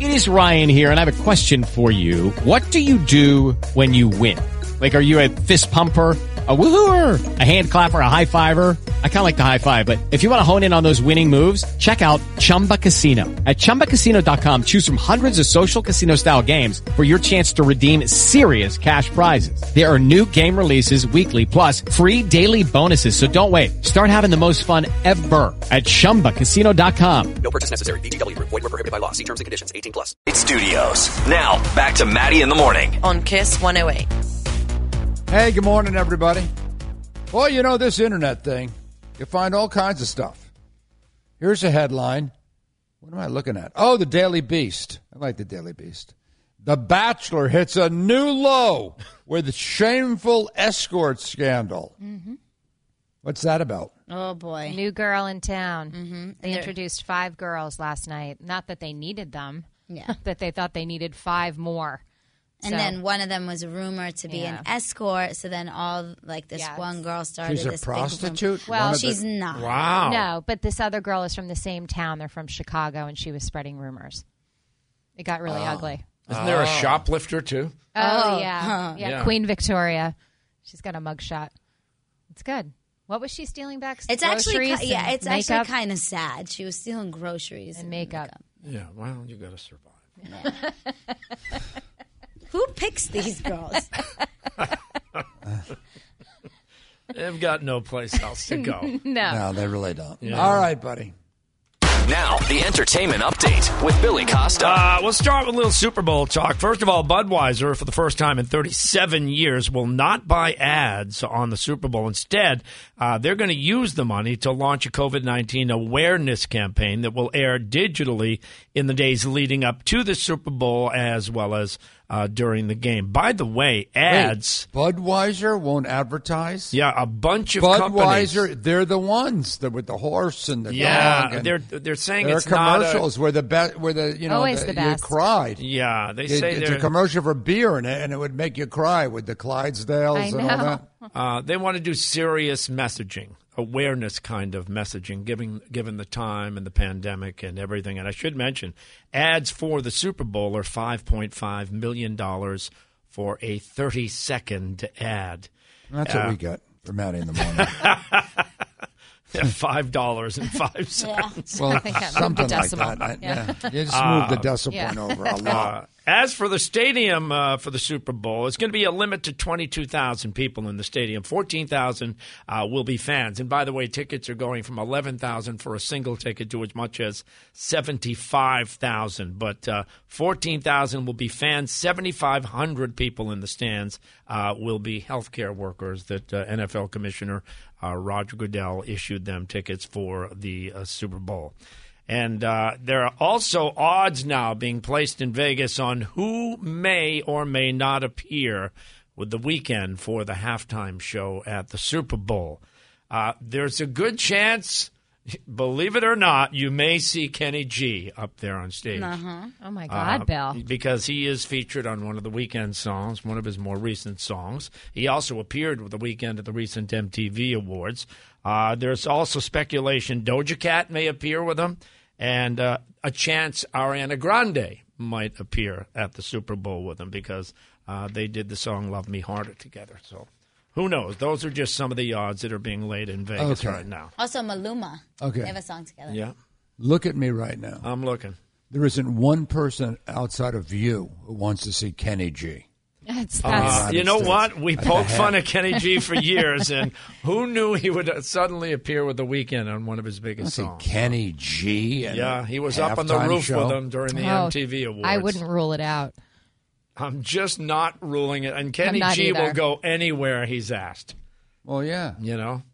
It is Ryan here, and I have a question for you. What do you do when you win? Like, are you a fist pumper, a woohooer, a hand clapper, a high fiver? I kind of like the high five, but if you want to hone in on those winning moves, check out Chumba Casino. At ChumbaCasino.com, choose from hundreds of social casino-style games for your chance to redeem serious cash prizes. There are new game releases weekly, plus free daily bonuses. So don't wait. Start having the most fun ever at ChumbaCasino.com. No purchase necessary. VGW. Void where prohibited by law. See terms and conditions. 18+. It's Studios. Now, back to Maddie in the morning. On Kiss 108. Hey, good morning, everybody. Well, you know, this internet thing, you find all kinds of stuff. Here's a headline. What am I looking at? Oh, the Daily Beast. I like the Daily Beast. The Bachelor hits a new low with shameful escort scandal. Mm-hmm. What's that about? Oh, boy. New girl in town. Mm-hmm. They introduced 5 girls last night. Not that they needed them. Yeah. That they thought they needed 5 more. And then one of them was rumored to be an escort. So then this one girl started She's a this prostitute? Well, she's not. Wow. No, but this other girl is from the same town. They're from Chicago, and she was spreading rumors. It got really ugly. Isn't there a shoplifter, too? Oh, yeah. Yeah. Queen Victoria. She's got a mugshot. It's good. What was she stealing back? It's actually, Groceries and actually kind of sad. She was stealing groceries and makeup. Yeah, well, you got to survive. Yeah. Who picks these girls? They've got no place else to go. No, they really don't. Yeah. All right, buddy. Now, the entertainment update with Billy Costa. We'll start with a little Super Bowl talk. First of all, Budweiser, for the first time in 37 years, will not buy ads on the Super Bowl. Instead, they're going to use the money to launch a COVID-19 awareness campaign that will air digitally in the days leading up to the Super Bowl as well as during the game. By the way, ads... Wait, Budweiser won't advertise? Yeah, a bunch of Budweiser, companies. they're the ones that with the horse and the dog. And they're saying there it's are not commercials where the Always the best. you cried. Yeah, they say it's a commercial for beer in it, and it would make you cry with the Clydesdales and all that. They want to do serious messaging, awareness kind of messaging, given the time and the pandemic and everything. And I should mention, ads for the Super Bowl are $5.5 million for a 30-second ad. That's what we get for Maddie in the morning. $5.05. Well, something like that. Yeah. You just move the decimal point over a lot. As for the stadium for the Super Bowl, it's going to be a limit to 22,000 people in the stadium. 14,000 will be fans. And by the way, tickets are going from 11,000 for a single ticket to as much as 75,000. But 14,000 will be fans. 7,500 people in the stands will be healthcare workers that NFL Commissioner Roger Goodell issued them tickets for the Super Bowl. And there are also odds now being placed in Vegas on who may or may not appear with The Weeknd for the halftime show at the Super Bowl. There's a good chance, believe it or not, you may see Kenny G up there on stage. Uh-huh. Oh, my God, Bill. Because he is featured on one of The Weeknd songs, one of his more recent songs. He also appeared with The Weeknd at the recent MTV Awards. There's also speculation Doja Cat may appear with him, and a chance Ariana Grande might appear at the Super Bowl with him because they did the song Love Me Harder together. So who knows? Those are just some of the odds that are being laid in Vegas right now. Also, Maluma. Okay. They have a song together. Yeah. Look at me right now. I'm looking. There isn't one person outside of you who wants to see Kenny G. That's you know what? We poked fun at Kenny G for years, and who knew he would suddenly appear with The Weeknd on one of his biggest songs? Kenny G. Yeah, he was up on the roof with them during the MTV Awards. I wouldn't rule it out. I'm just not ruling it. And Kenny G will go anywhere he's asked. Well, yeah. You know?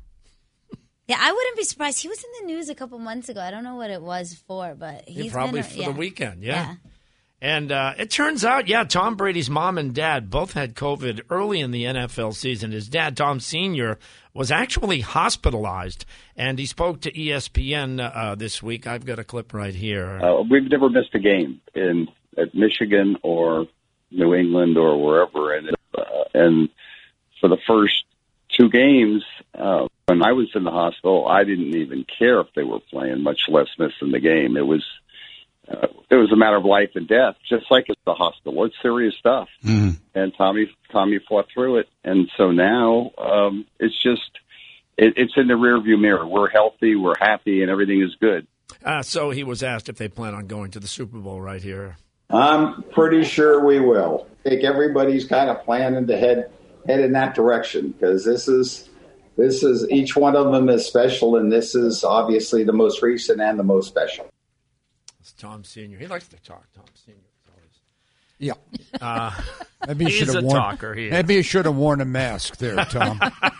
Yeah, I wouldn't be surprised. He was in the news a couple months ago. I don't know what it was for, but he's probably for The Weeknd, yeah. And it turns out, Tom Brady's mom and dad both had COVID early in the NFL season. His dad, Tom Sr., was actually hospitalized, and he spoke to ESPN this week. I've got a clip right here. We've never missed a game at Michigan or New England or wherever. And for the first 2 games, when I was in the hospital, I didn't even care if they were playing, much less missing the game. It was it was a matter of life and death, just like at the hospital. It's serious stuff. Mm-hmm. And Tommy fought through it. And so now it's just it's in the rearview mirror. We're healthy, we're happy, and everything is good. So he was asked if they plan on going to the Super Bowl right here. I'm pretty sure we will. I think everybody's kind of planning to head in that direction, because this is each one of them is special, and this is obviously the most recent and the most special. It's Tom Sr. He likes to talk, Tom Sr. Yeah. Maybe you he's should have a worn, talker. Maybe you should have worn a mask there, Tom.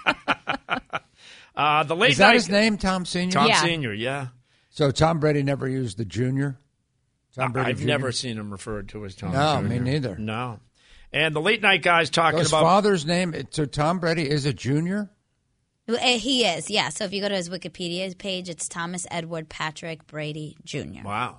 The late Is that night, his name, Tom Sr.? Tom Yeah. Sr., yeah. So Tom Brady never used the junior? Tom Brady I've Jr.? never seen him referred to as Tom No, Jr. me neither. No. And the late night guys talking His about father's name, so Tom Brady is a junior? He is, yeah. So if you go to his Wikipedia page, it's Thomas Edward Patrick Brady Jr. Wow.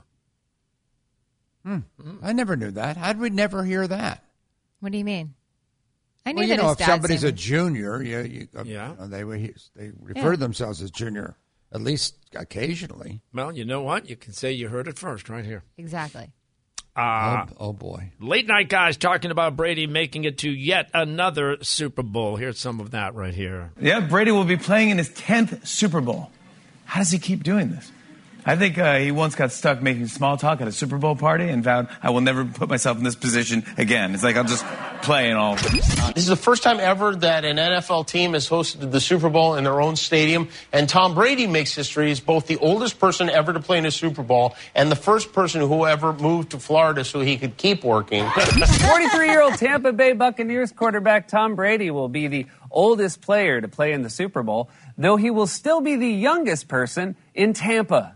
I never knew that. How'd we never hear that? What do you mean? I knew Well, that his if dad's somebody's name a junior, they refer to themselves as junior, at least occasionally. Well, you know what? You can say you heard it first right here. Exactly. Oh, boy. Late night guys talking about Brady making it to yet another Super Bowl. Here's some of that right here. Yeah, Brady will be playing in his 10th Super Bowl. How does he keep doing this? I think he once got stuck making small talk at a Super Bowl party and vowed, I will never put myself in this position again. It's like, I'll just play and all. This is the first time ever that an NFL team has hosted the Super Bowl in their own stadium. And Tom Brady makes history as both the oldest person ever to play in a Super Bowl and the first person who ever moved to Florida so he could keep working. 43-year-old Tampa Bay Buccaneers quarterback Tom Brady will be the oldest player to play in the Super Bowl, though he will still be the youngest person in Tampa.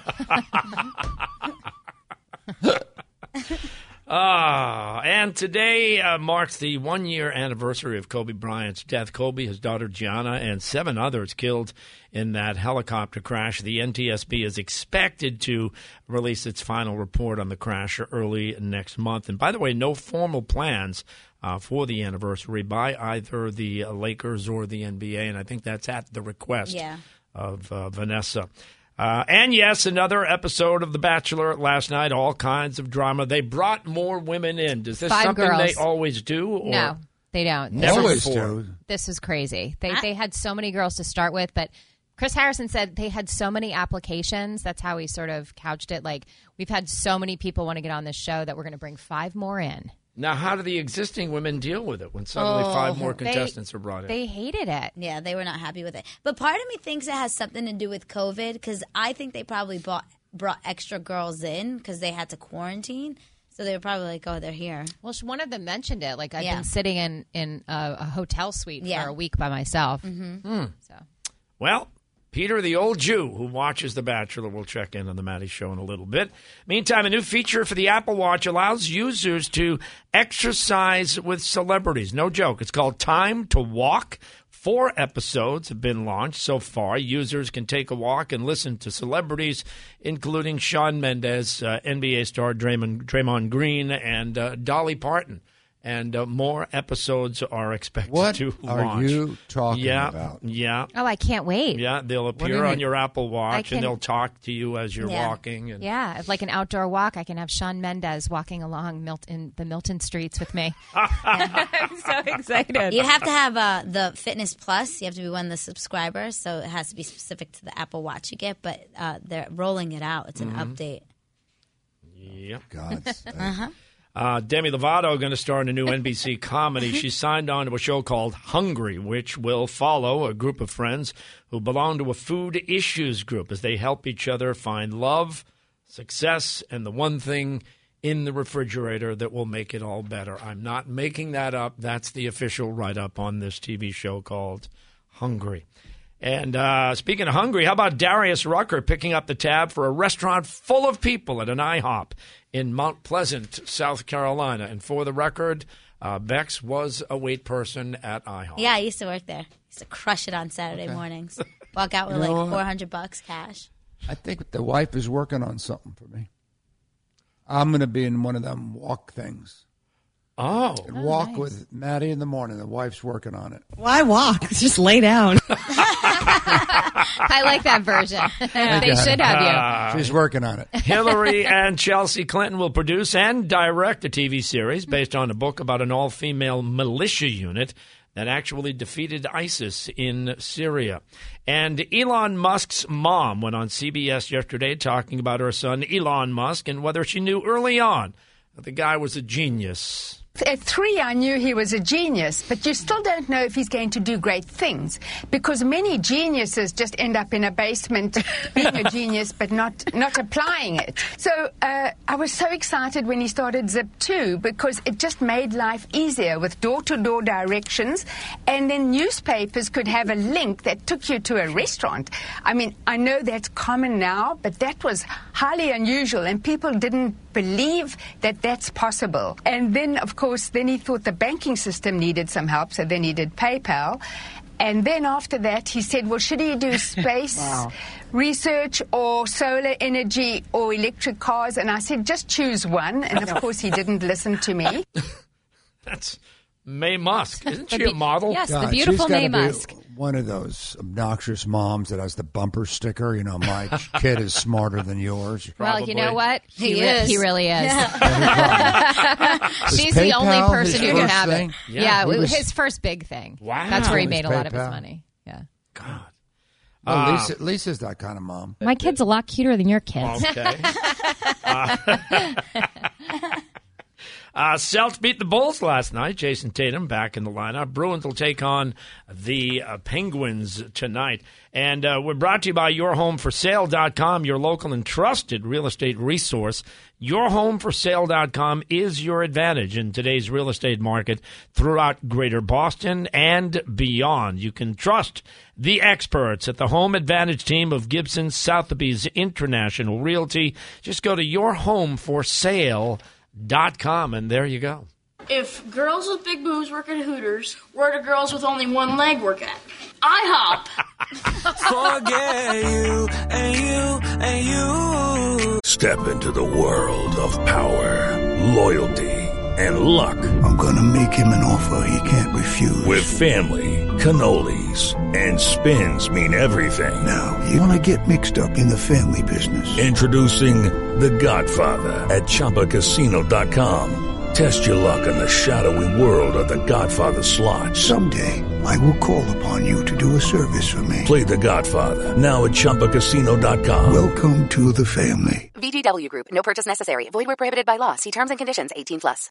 And today marks the 1-year anniversary of Kobe Bryant's death. Kobe, his daughter Gianna, and 7 others killed in that helicopter crash. The NTSB is expected to release its final report on the crash early next month. And by the way, no formal plans for the anniversary by either the Lakers or the NBA, and I think that's at the request of Vanessa. And yes, another episode of The Bachelor last night, all kinds of drama. They brought more women in. Is this 5 something girls. they always do? Or? No, they don't. Never Always before. do. This was crazy. They had so many girls to start with, but Chris Harrison said they had so many applications. That's how he sort of couched it. Like, we've had so many people want to get on this show that we're going to bring 5 more in. Now, how do the existing women deal with it when suddenly 5 more contestants are brought in? They hated it. Yeah, they were not happy with it. But part of me thinks it has something to do with COVID, because I think they probably brought extra girls in because they had to quarantine. So they were probably like, oh, they're here. Well, one of them mentioned it. Like, I've been sitting in a hotel suite for a week by myself. So, Well, Peter, the old Jew who watches The Bachelor, will check in on the Maddie Show in a little bit. Meantime, a new feature for the Apple Watch allows users to exercise with celebrities. No joke. It's called Time to Walk. 4 episodes have been launched so far. Users can take a walk and listen to celebrities, including Shawn Mendes, NBA star Draymond Green, and Dolly Parton. And more episodes are expected to launch. What are you talking about? Yeah. oh, I can't wait. Yeah, they'll do you appear on mean? your Apple Watch, I and can- they'll talk to you as you're walking. And Yeah, if like an outdoor walk, I can have Shawn Mendes walking along the Milton streets with me. I'm so excited. You have to have the Fitness Plus. You have to be one of the subscribers, so it has to be specific to the Apple Watch you get. But they're rolling it out. It's an update. Yep. God's sake. Demi Lovato going to star in a new NBC comedy. She signed on to a show called Hungry, which will follow a group of friends who belong to a food issues group as they help each other find love, success, and the one thing in the refrigerator that will make it all better. I'm not making that up. That's the official write-up on this TV show called Hungry. And speaking of hungry, how about Darius Rucker picking up the tab for a restaurant full of people at an IHOP in Mount Pleasant, South Carolina? And for the record, Bex was a wait person at IHOP. Yeah, I used to work there. I used to crush it on Saturday mornings. Walk out with You know like what? $400 cash. I think the wife is working on something for me. I'm going to be in one of them walk things. Oh. Walk with Maddie in the morning. The wife's working on it. Why walk? Just lay down. I like that version. They should have you. She's working on it. Hillary and Chelsea Clinton will produce and direct a TV series based on a book about an all-female militia unit that actually defeated ISIS in Syria. And Elon Musk's mom went on CBS yesterday talking about her son, Elon Musk, and whether she knew early on that the guy was a genius. At 3, I knew he was a genius, but you still don't know if he's going to do great things, because many geniuses just end up in a basement being a genius but not applying it. So I was so excited when he started Zip2, because it just made life easier with door-to-door directions, and then newspapers could have a link that took you to a restaurant. I mean, I know that's common now, but that was highly unusual, and people didn't believe that that's possible. And then, of course, then he thought the banking system needed some help, so then he did PayPal. And then after that, he said, well, should he do space research or solar energy or electric cars? And I said, just choose one. And, of course, he didn't listen to me. That's Mae Musk. Isn't she a model? Yes, the beautiful Mae Musk. One of those obnoxious moms that has the bumper sticker, you know, my kid is smarter than yours. Well, you know what? He is. He really is. Yeah. She's the only person who can have it. Yeah, it was his first big thing. Wow. That's where he made a lot of his money. Yeah. God. Well, Lisa's that kind of mom. My kid's a lot cuter than your kids. Okay. Celtics beat the Bulls last night. Jason Tatum back in the lineup. Bruins will take on the Penguins tonight. And we're brought to you by YourHomeForSale.com, your local and trusted real estate resource. YourHomeForSale.com is your advantage in today's real estate market throughout Greater Boston and beyond. You can trust the experts at the Home Advantage team of Gibson Sotheby's International Realty. Just go to YourHomeForSale.com, and there you go. If girls with big boobs work at Hooters, where do girls with only one leg work at? IHOP. Forget you and you and you. Step into the world of power, loyalty, and luck. I'm gonna make him an offer he can't refuse. With family, cannolis, and spins mean everything. Now, you wanna get mixed up in the family business. Introducing The Godfather at ChumbaCasino.com. Test your luck in the shadowy world of The Godfather slot. Someday, I will call upon you to do a service for me. Play The Godfather, now at ChumbaCasino.com. Welcome to the family. VGW Group. No purchase necessary. Void where prohibited by law. See terms and conditions. 18+.